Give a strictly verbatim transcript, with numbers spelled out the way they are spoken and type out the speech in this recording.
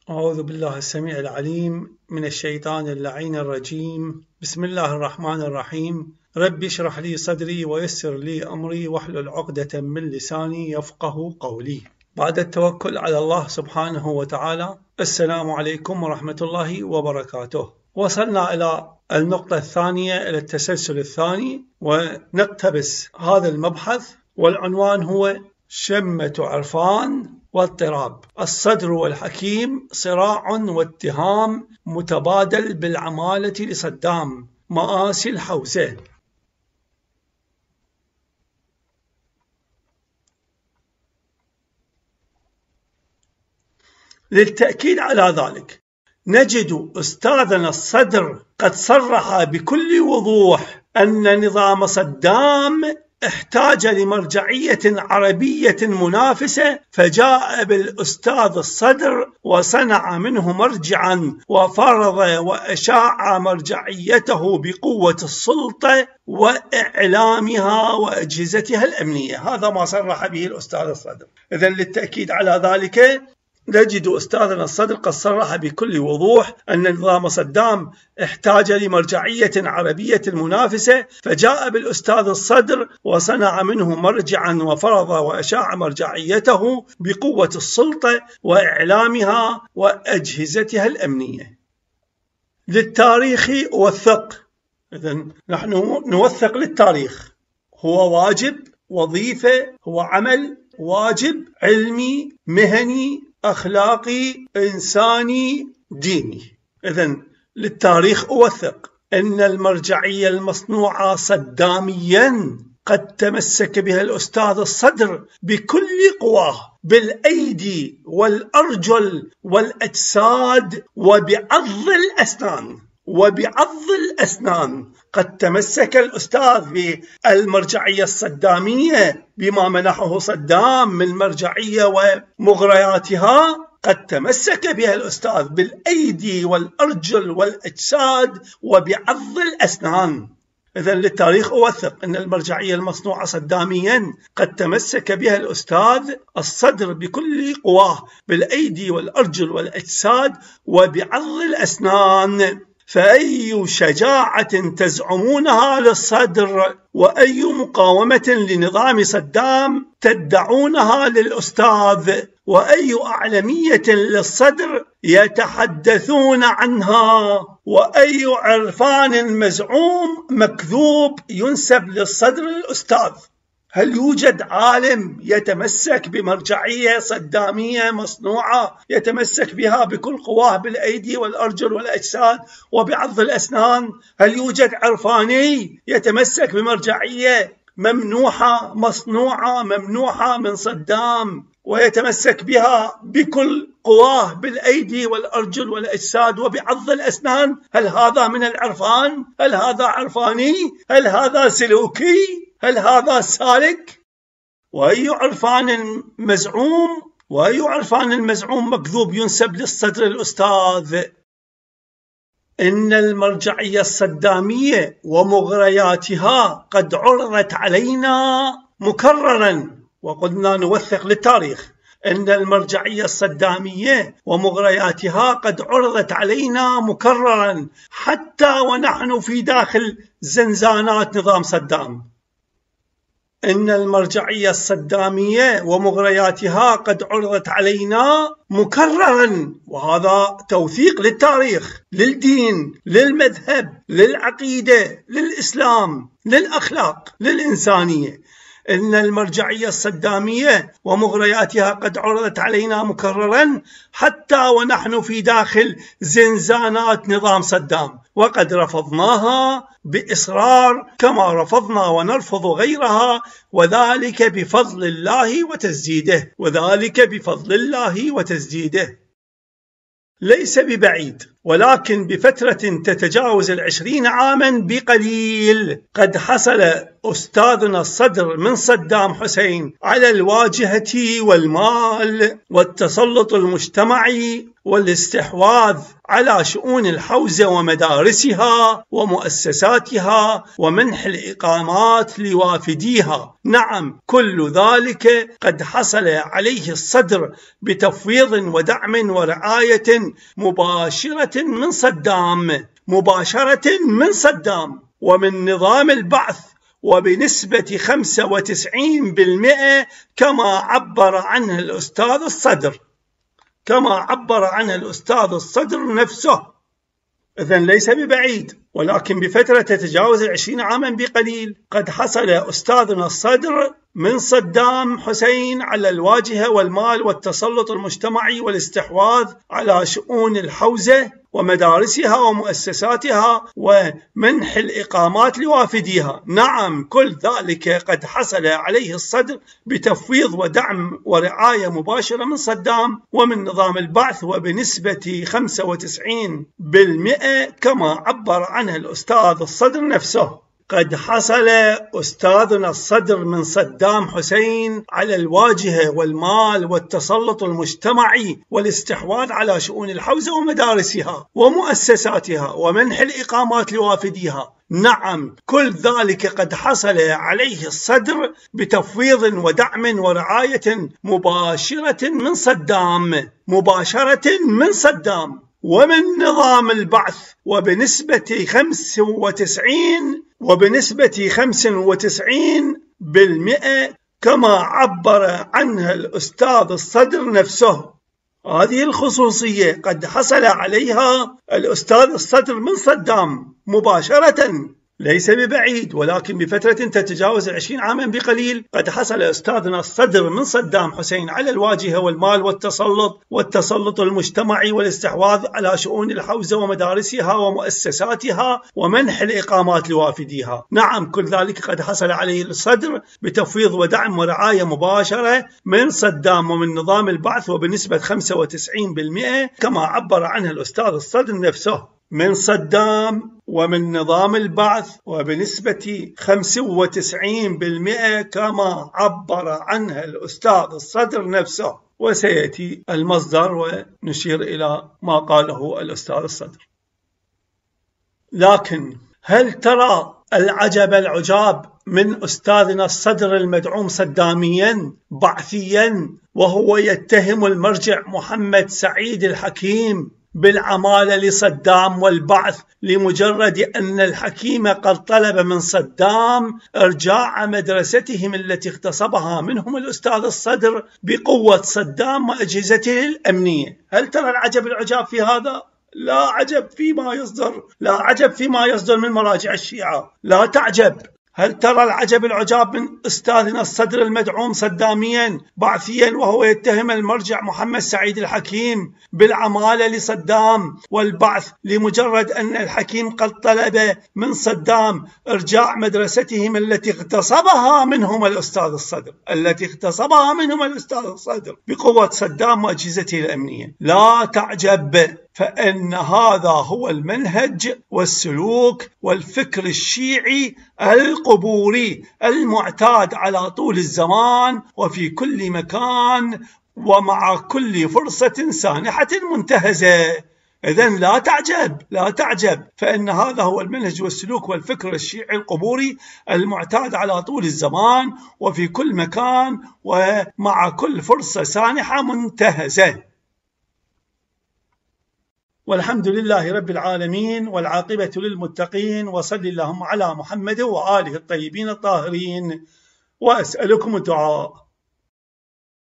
أعوذ بالله السميع العليم من الشيطان اللعين الرجيم. بسم الله الرحمن الرحيم. رب اشرح لي صدري ويسر لي أمري واحلل عقدة من لساني يفقه قولي. بعد التوكل على الله سبحانه وتعالى، السلام عليكم ورحمة الله وبركاته. وصلنا إلى النقطة الثانية، إلى التسلسل الثاني، ونقتبس هذا المبحث، والعنوان هو شمة عرفان واضطراب الصدر والحكيم، صراع واتهام متبادل بالعمالة لصدام، مآسي الحوزة. للتأكيد على ذلك نجد أستاذنا الصدر قد صرح بكل وضوح أن نظام صدام احتاج لمرجعية عربية منافسة، فجاء بالأستاذ الصدر وصنع منه مرجعا وفرض وأشاع مرجعيته بقوة السلطة وإعلامها وأجهزتها الأمنية. هذا ما صرح به الأستاذ الصدر. إذن للتأكيد على ذلك نجد أستاذنا الصدر قد صرح بكل وضوح أن نظام صدام احتاج لمرجعية عربية منافسة، فجاء بالأستاذ الصدر وصنع منه مرجعا وفرض وأشاع مرجعيته بقوة السلطة وإعلامها وأجهزتها الأمنية. للتاريخ أوثق. إذن نحن نوثق للتاريخ، هو واجب، وظيفة، هو عمل واجب علمي مهني أخلاقي إنساني ديني. إذن للتاريخ أوثق أن المرجعية المصنوعة صداميا قد تمسك بها الأستاذ الصدر بكل قواه، بالأيدي والأرجل والأجساد وبعض الأسنان وبعض الأسنان. قد تمسك الأستاذ بالمرجعية الصدامية بما منحه صدام من مرجعية ومغرياتها، قد تمسك بها الأستاذ بالأيدي والأرجل والأجساد وبعض الأسنان. إذن للتاريخ أوثق أن المرجعية المصنوعة صداميا قد تمسك بها الأستاذ الصدر بكل قواه، بالأيدي والأرجل والأجساد وبعض الأسنان. فأي شجاعة تزعمونها للصدر، وأي مقاومة لنظام صدام تدعونها للأستاذ، وأي أعلمية للصدر يتحدثون عنها، وأي عرفان مزعوم مكذوب ينسب للصدر الأستاذ. هل يوجد عالم يتمسك بمرجعية صدامية مصنوعة يتمسك بها بكل قواه بالأيدي والأرجل والأجساد وبعض الأسنان؟ هل يوجد عرفاني يتمسك بمرجعية ممنوحة مصنوعة ممنوحة من صدام ويتمسك بها بكل قواه بالأيدي والأرجل والأجساد وبعض الأسنان؟ هل هذا من العرفان؟ هل هذا عرفاني؟ هل هذا سلوكي؟ هل هذا سالك؟ وأي عرفان مزعوم وأي عرفان مزعوم مكذوب ينسب للصدر الأستاذ. إن المرجعية الصدامية ومغرياتها قد عرضت علينا مكررا، وقلنا نوثق للتاريخ أن المرجعية الصدامية ومغرياتها قد عرضت علينا مكررا حتى ونحن في داخل زنزانات نظام صدام. إن المرجعية الصدامية ومغرياتها قد عرضت علينا مكررا، وهذا توثيق للتاريخ، للدين، للمذهب، للعقيدة، للإسلام، للأخلاق، للإنسانية. إن المرجعية الصدامية ومغرياتها قد عرضت علينا مكررا حتى ونحن في داخل زنزانات نظام صدام، وقد رفضناها بإصرار كما رفضنا ونرفض غيرها، وذلك بفضل الله وتسديده وذلك بفضل الله وتسديده. ليس ببعيد، ولكن بفترة تتجاوز العشرين عاما بقليل قد حصل أستاذنا الصدر من صدام حسين على الواجهة والمال والتسلط المجتمعي والاستحواذ على شؤون الحوزة ومدارسها ومؤسساتها ومنح الإقامات لوافديها. نعم، كل ذلك قد حصل عليه الصدر بتفويض ودعم ورعاية مباشرة من صدام مباشرة من صدام ومن نظام البعث، وبنسبة خمسة وتسعين بالمئة كما عبر عنه الأستاذ الصدر كما عبر عنه الأستاذ الصدر نفسه. إذن ليس ببعيد، ولكن بفترة تتجاوز العشرين عاما بقليل قد حصل أستاذنا الصدر من صدام حسين على الواجهة والمال والتسلط المجتمعي والاستحواذ على شؤون الحوزة ومدارسها ومؤسساتها ومنح الإقامات لوافديها. نعم، كل ذلك قد حصل عليه الصدر بتفويض ودعم ورعاية مباشرة من صدام ومن نظام البعث، وبنسبة خمسة وتسعين بالمئة كما عبر عنه الأستاذ الصدر نفسه. قد حصل أستاذنا الصدر من صدام حسين على الواجهة والمال والتسلط المجتمعي والاستحواذ على شؤون الحوزة ومدارسها ومؤسساتها ومنح الإقامات لوافديها. نعم، كل ذلك قد حصل عليه الصدر بتفويض ودعم ورعاية مباشرة من صدام مباشرة من صدام ومن نظام البعث، وبنسبة خمسة وتسعين وبنسبة خمسة وتسعين بالمئة كما عبر عنها الأستاذ الصدر نفسه. هذه الخصوصية قد حصل عليها الأستاذ الصدر من صدام مباشرة، ليس ببعيد، ولكن بفترة تتجاوز العشرين عاما بقليل قد حصل أستاذنا الصدر من صدام حسين على الواجهة والمال والتسلط والتسلط المجتمعي والاستحواذ على شؤون الحوزة ومدارسها ومؤسساتها ومنح الإقامات لوافديها. نعم، كل ذلك قد حصل عليه الصدر بتفويض ودعم ورعاية مباشرة من صدام ومن نظام البعث، وبنسبة خمسة وتسعين بالمئة كما عبر عنها الأستاذ الصدر نفسه. من صدام ومن نظام البعث وبنسبة خمسة وتسعين بالمئة كما عبر عنها الأستاذ الصدر نفسه. وسيأتي المصدر ونشير إلى ما قاله الأستاذ الصدر. لكن هل ترى العجب العجاب من أستاذنا الصدر المدعوم صداميا بعثيا وهو يتهم المرجع محمد سعيد الحكيم بالعمالة لصدام والبعث لمجرد أن الحكيم قد طلب من صدام إرجاع مدرستهم التي اغتصبها منهم الأستاذ الصدر بقوة صدام وأجهزته الأمنية؟ هل ترى العجب العجاب في هذا؟ لا عجب فيما يصدر لا عجب فيما يصدر من مراجع الشيعة، لا تعجب. هل ترى العجب العجاب من أستاذنا الصدر المدعوم صداميا بعثيا وهو يتهم المرجع محمد سعيد الحكيم بالعمالة لصدام والبعث لمجرد أن الحكيم قد طلب من صدام إرجاع مدرستهم التي اغتصبها منهم الأستاذ الصدر التي اغتصبها منهم الأستاذ الصدر بقوة صدام وأجهزته الأمنية؟ لا تعجب، فإن هذا هو المنهج والسلوك والفكر الشيعي القبوري المعتاد على طول الزمان وفي كل مكان ومع كل فرصة سانحة منتهزة. إذن لا تعجب لا تعجب فإن هذا هو المنهج والسلوك والفكر الشيعي القبوري المعتاد على طول الزمان وفي كل مكان ومع كل فرصة سانحة منتهزة. والحمد لله رب العالمين، والعاقبة للمتقين، وصل اللهم على محمد وآله الطيبين الطاهرين، وأسألكم الدعاء.